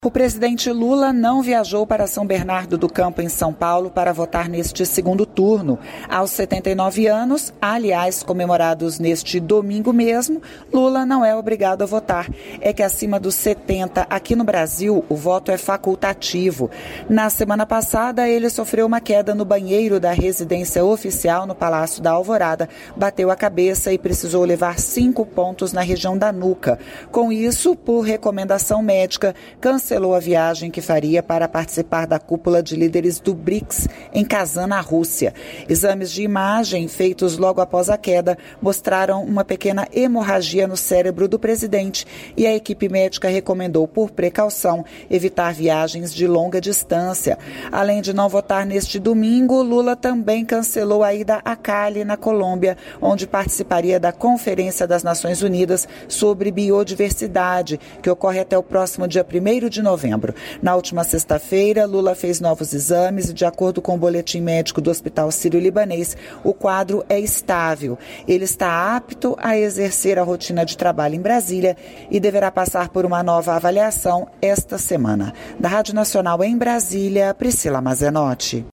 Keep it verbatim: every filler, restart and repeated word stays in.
O presidente Lula não viajou para São Bernardo do Campo, em São Paulo, para votar neste segundo turno. Aos setenta e nove anos, aliás, comemorados neste domingo mesmo, Lula não é obrigado a votar. É que acima dos setenta, aqui no Brasil, o voto é facultativo. Na semana passada, ele sofreu uma queda no banheiro da residência oficial no Palácio da Alvorada, bateu a cabeça e precisou levar cinco pontos na região da nuca. Com isso, por recomendação médica, cancelou cancelou a viagem que faria para participar da cúpula de líderes do BRICS em Kazan, na Rússia. Exames de imagem feitos logo após a queda mostraram uma pequena hemorragia no cérebro do presidente e a equipe médica recomendou, por precaução, evitar viagens de longa distância. Além de não votar neste domingo, Lula também cancelou a ida a Cali, na Colômbia, onde participaria da Conferência das Nações Unidas sobre Biodiversidade, que ocorre até o próximo dia primeiro de novembro. Na última sexta-feira, Lula fez novos exames e, de acordo com o boletim médico do Hospital Sírio-Libanês, o quadro é estável. Ele está apto a exercer a rotina de trabalho em Brasília e deverá passar por uma nova avaliação esta semana. Da Rádio Nacional em Brasília, Priscila Mazenotti.